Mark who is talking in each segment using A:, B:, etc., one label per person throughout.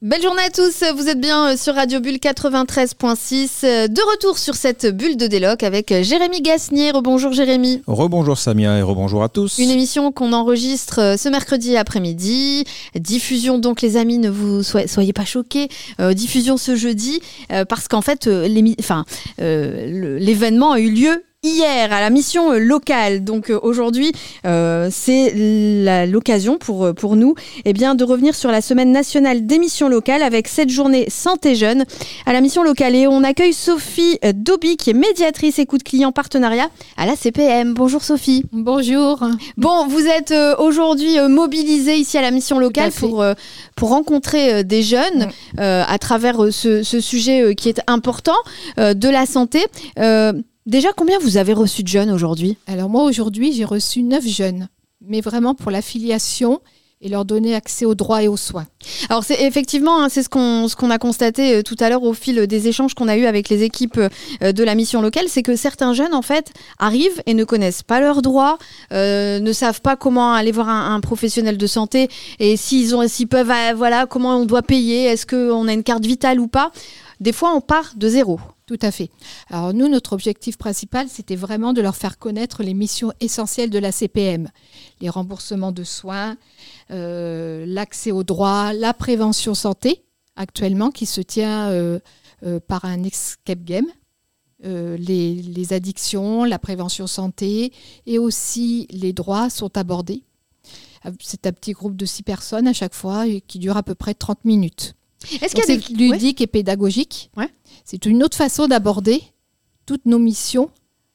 A: Belle journée à tous, vous êtes bien sur Radio Bulle 93.6, de retour sur cette bulle de déloc avec Jérémy Gasnier. Rebonjour Jérémy.
B: Rebonjour Samia et rebonjour à tous.
A: Une émission qu'on enregistre ce mercredi après-midi, diffusion donc les amis, ne vous soyez pas choqués, diffusion ce jeudi parce qu'en fait l'événement a eu lieu hier à la mission locale. Donc aujourd'hui, c'est l'occasion pour nous de revenir sur la semaine nationale des missions locales avec cette journée santé jeune à la mission locale. Et on accueille Sophie Dauby qui est médiatrice écoute client partenariat à la CPM. Bonjour Sophie.
C: Bonjour.
A: Bon, vous êtes aujourd'hui mobilisée ici à la mission locale pour rencontrer des jeunes à travers ce sujet qui est important de la santé. Déjà, combien vous avez reçu de jeunes aujourd'hui ?
C: Alors moi, aujourd'hui, j'ai reçu 9 jeunes, mais vraiment pour l'affiliation et leur donner accès aux droits et aux soins.
A: Alors c'est effectivement, c'est ce qu'on a constaté tout à l'heure au fil des échanges qu'on a eus avec les équipes de la mission locale, c'est que certains jeunes en fait arrivent et ne connaissent pas leurs droits, ne savent pas comment aller voir un professionnel de santé et s'ils peuvent, comment on doit payer, est-ce qu'on a une carte vitale ou pas. Des fois, on part de zéro.
C: Tout à fait. Alors nous, notre objectif principal, c'était vraiment de leur faire connaître les missions essentielles de la CPM. Les remboursements de soins, l'accès aux droits, la prévention santé, actuellement, qui se tient par un escape game, les addictions, la prévention santé, et aussi les droits sont abordés. C'est un petit groupe de 6 personnes à chaque fois et qui dure à peu près 30 minutes.
A: Est-ce qu'il y a
C: c'est ludique et pédagogique.
A: Ouais.
C: C'est une autre façon d'aborder toutes nos missions.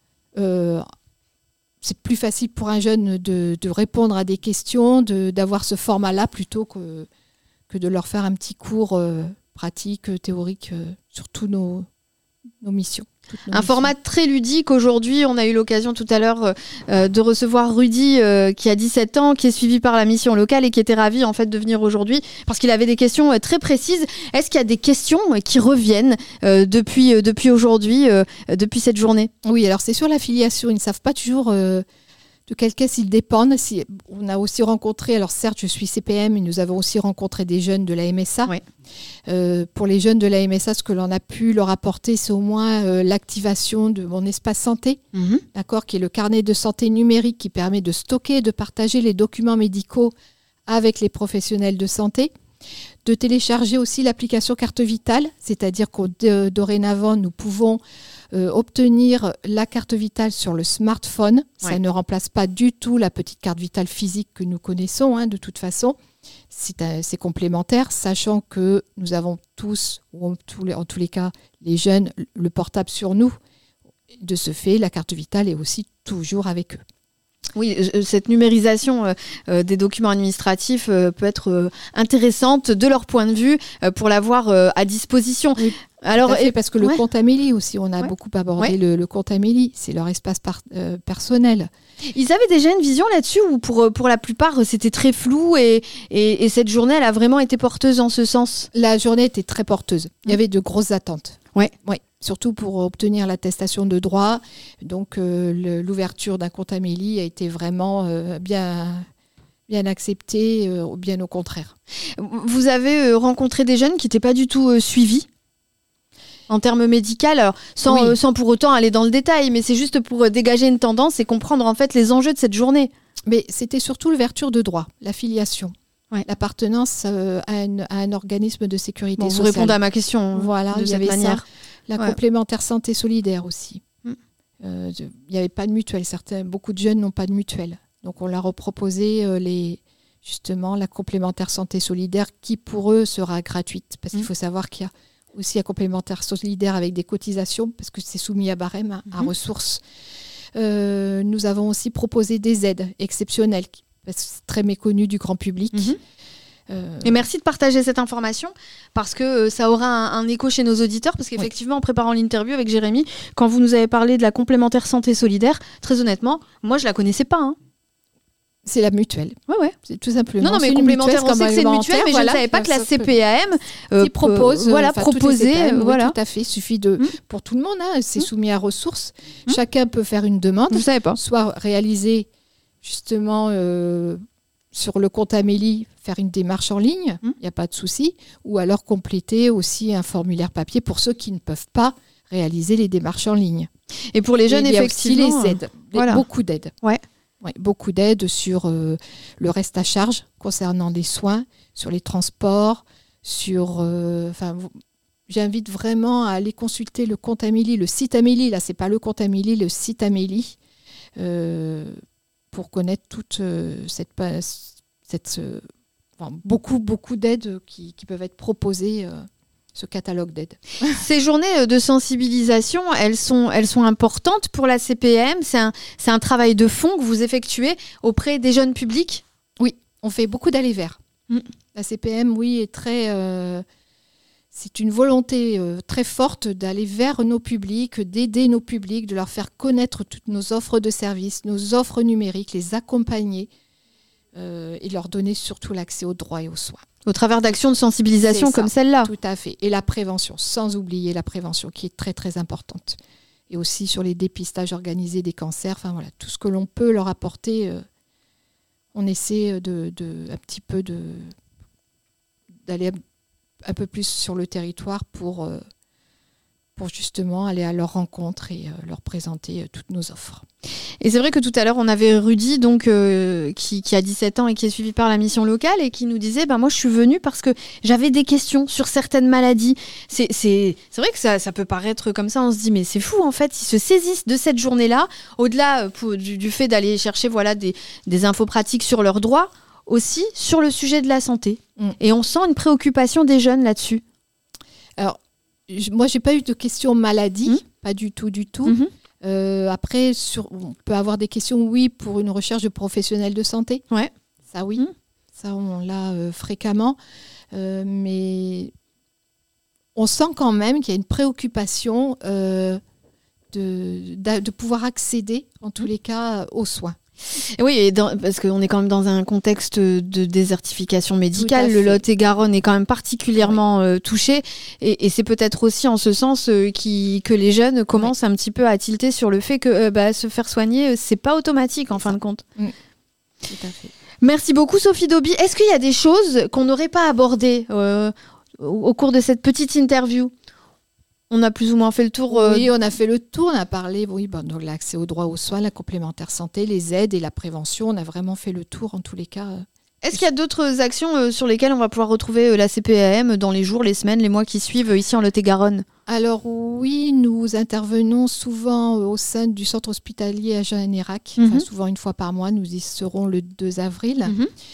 C: C'est plus facile pour un jeune de répondre à des questions, d'avoir ce format-là plutôt que de leur faire un petit cours pratique, théorique sur toutes nos missions.
A: Un format très ludique. Aujourd'hui, on a eu l'occasion tout à l'heure de recevoir Rudy qui a 17 ans, qui est suivi par la mission locale et qui était ravi en fait de venir aujourd'hui parce qu'il avait des questions très précises. Est-ce qu'il y a des questions qui reviennent depuis aujourd'hui, depuis cette journée ?
C: Oui, alors c'est sur l'affiliation. Ils ne savent pas toujours de quelle caisse ils dépendent. On a aussi rencontré, alors certes je suis CPM, mais nous avons aussi rencontré des jeunes de la MSA.
A: Oui.
C: Pour les jeunes de la MSA, ce que l'on a pu leur apporter, c'est au moins l'activation de mon espace santé, d'accord, qui est le carnet de santé numérique qui permet de stocker et de partager les documents médicaux avec les professionnels de santé. De télécharger aussi l'application carte vitale, c'est-à-dire que dorénavant, nous pouvons obtenir la carte vitale sur le smartphone. Ouais. Ça ne remplace pas du tout la petite carte vitale physique que nous connaissons, de toute façon. C'est complémentaire, sachant que nous avons tous, ou en tous les cas, les jeunes, le portable sur nous. De ce fait, la carte vitale est aussi toujours avec eux.
A: Oui, cette numérisation des documents administratifs peut être intéressante de leur point de vue pour l'avoir à disposition. Oui,
C: alors, parce que le compte Amélie aussi, on a beaucoup abordé le compte Amélie, c'est leur espace personnel.
A: Ils avaient déjà une vision là-dessus ou pour la plupart c'était très flou et cette journée elle a vraiment été porteuse en ce sens ?
C: La journée était très porteuse, il y avait de grosses attentes.
A: Ouais.
C: Surtout pour obtenir l'attestation de droit. Donc, l'ouverture d'un compte Amélie a été vraiment bien acceptée, bien au contraire.
A: Vous avez rencontré des jeunes qui n'étaient pas du tout suivis en termes médicaux, sans pour autant aller dans le détail, mais c'est juste pour dégager une tendance et comprendre en fait les enjeux de cette journée.
C: Mais c'était surtout l'ouverture de droit, l'affiliation. Ouais. L'appartenance à un organisme de sécurité sociale.
A: Vous répondez à ma question.
C: Voilà,
A: de cette manière.
C: Ça. La complémentaire santé solidaire aussi. Il n'y avait pas de mutuelle. Beaucoup de jeunes n'ont pas de mutuelle. Donc on leur a proposé la complémentaire santé solidaire qui pour eux sera gratuite. Parce qu'il faut savoir qu'il y a aussi un complémentaire solidaire avec des cotisations parce que c'est soumis à barème, à ressources. Nous avons aussi proposé des aides exceptionnelles parce que c'est très méconnu du grand public.
A: Et merci de partager cette information parce que ça aura un écho chez nos auditeurs parce qu'effectivement en préparant l'interview avec Jérémy, quand vous nous avez parlé de la complémentaire santé solidaire, très honnêtement, moi je la connaissais pas.
C: C'est la mutuelle.
A: Ouais.
C: C'est tout simplement.
A: Non, mais complémentaire, on sait que c'est une mutuelle, mais je ne savais pas que la CPAM
C: qui propose,
A: proposer.
C: Tout à fait. Il suffit pour tout le monde, c'est soumis à ressources. Chacun peut faire une demande.
A: Je ne savais pas.
C: Soit réaliser justement sur le compte Amélie, faire une démarche en ligne, il n'y a pas de souci, ou alors compléter aussi un formulaire papier pour ceux qui ne peuvent pas réaliser les démarches en ligne.
A: Et pour les jeunes, effectivement,
C: il y a aussi les aides, beaucoup d'aides.
A: Ouais.
C: Ouais, beaucoup d'aides sur le reste à charge concernant les soins, sur les transports, j'invite vraiment à aller consulter le compte Amélie, le site Amélie, là c'est pas le compte Amélie, le site Amélie, pour connaître toute beaucoup d'aides qui peuvent être proposées, ce catalogue d'aides.
A: Ces journées de sensibilisation, elles sont importantes pour la CPAM. C'est un travail de fond que vous effectuez auprès des jeunes publics.
C: Oui, on fait beaucoup d'aller vers. La CPAM, oui, est c'est une volonté très forte d'aller vers nos publics, d'aider nos publics, de leur faire connaître toutes nos offres de services, nos offres numériques, les accompagner et leur donner surtout l'accès aux droits et aux soins.
A: Au travers d'actions de sensibilisation comme celle-là.
C: Tout à fait. Et la prévention, sans oublier la prévention qui est très très importante. Et aussi sur les dépistages organisés des cancers, tout ce que l'on peut leur apporter, on essaie d'aller un peu plus sur le territoire pour justement aller à leur rencontre et leur présenter toutes nos offres.
A: Et c'est vrai que tout à l'heure, on avait Rudy donc, qui a 17 ans et qui est suivi par la mission locale et qui nous disait moi, je suis venue parce que j'avais des questions sur certaines maladies. C'est vrai que ça peut paraître comme ça, on se dit mais c'est fou en fait, ils se saisissent de cette journée-là, au-delà du fait d'aller chercher des infos pratiques sur leurs droits, aussi sur le sujet de la santé. Et on sent une préoccupation des jeunes là-dessus.
C: Alors, moi, j'ai pas eu de questions maladie, pas du tout. Après, on peut avoir des questions, oui, pour une recherche de professionnels de santé.
A: Ouais.
C: Ça, oui. Ça, on l'a fréquemment. Mais on sent quand même qu'il y a une préoccupation de pouvoir accéder, en tous les cas, aux soins.
A: Et oui, parce qu'on est quand même dans un contexte de désertification médicale. Le Lot-et-Garonne est quand même particulièrement touché. Et c'est peut-être aussi en ce sens que les jeunes commencent un petit peu à tilter sur le fait que se faire soigner, c'est pas automatique en fin de compte.
C: Tout à fait.
A: Merci beaucoup Sophie Dauby. Est-ce qu'il y a des choses qu'on n'aurait pas abordées au cours de cette petite interview ? On a plus ou moins fait le tour.
C: Oui, on a fait le tour. On a parlé donc l'accès aux droits aux soins, la complémentaire santé, les aides et la prévention. On a vraiment fait le tour en tous les cas.
A: Est-ce qu'il y a d'autres actions sur lesquelles on va pouvoir retrouver la CPAM dans les jours, les semaines, les mois qui suivent ici en Lot-et-Garonne ?
C: Alors oui, nous intervenons souvent au sein du centre hospitalier à Jean-Nérac. Souvent une fois par mois. Nous y serons le 2 avril.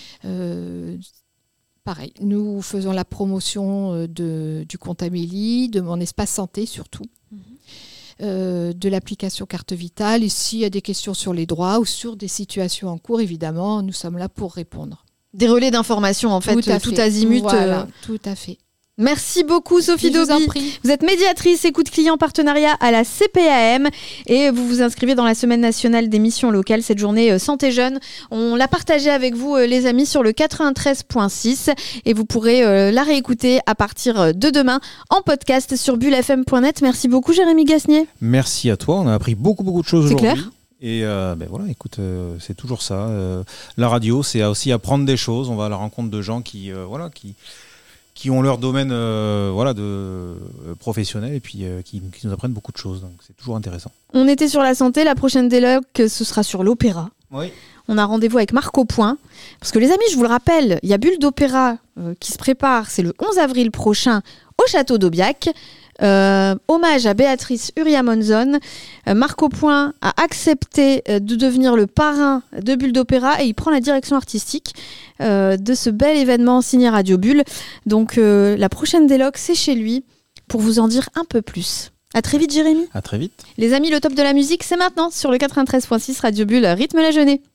C: Pareil, nous faisons la promotion du compte Amélie, de mon espace santé surtout, de l'application Carte Vitale. Et s'il y a des questions sur les droits ou sur des situations en cours, évidemment, nous sommes là pour répondre.
A: Des relais d'information, en fait, tout azimut.
C: Voilà, tout à fait.
A: Merci beaucoup Sophie Dauby.
C: Je vous en prie.
A: Vous êtes médiatrice écoute client partenariat à la CPAM et vous vous inscrivez dans la semaine nationale des missions locales, cette journée santé jeune. On l'a partagée avec vous les amis sur le 93.6 et vous pourrez la réécouter à partir de demain en podcast sur bullefm.net. Merci beaucoup Jérémy Gasnier.
B: Merci à toi, on a appris beaucoup de choses aujourd'hui.
A: C'est clair.
B: Et voilà, écoute, c'est toujours ça. La radio, c'est aussi apprendre des choses. On va à la rencontre de gens qui ont leur domaine de professionnel et puis qui nous apprennent beaucoup de choses. Donc c'est toujours intéressant.
A: On était sur la santé, la prochaine déloc, ce sera sur l'opéra.
B: Oui.
A: On a rendez-vous avec Marc Aupoint. Parce que les amis, je vous le rappelle, il y a Bulle d'Opéra qui se prépare, c'est le 11 avril prochain au Château d'Aubiac. Hommage à Béatrice Uria-Monzon. Marc Aupoint a accepté de devenir le parrain de Bulle d'Opéra et il prend la direction artistique de ce bel événement signé Radio Bulle. Donc la prochaine déloc, c'est chez lui pour vous en dire un peu plus. À très vite Jérémy.
B: À très vite.
A: Les amis, le top de la musique, c'est maintenant sur le 93.6 Radio Bulle, rythme la journée.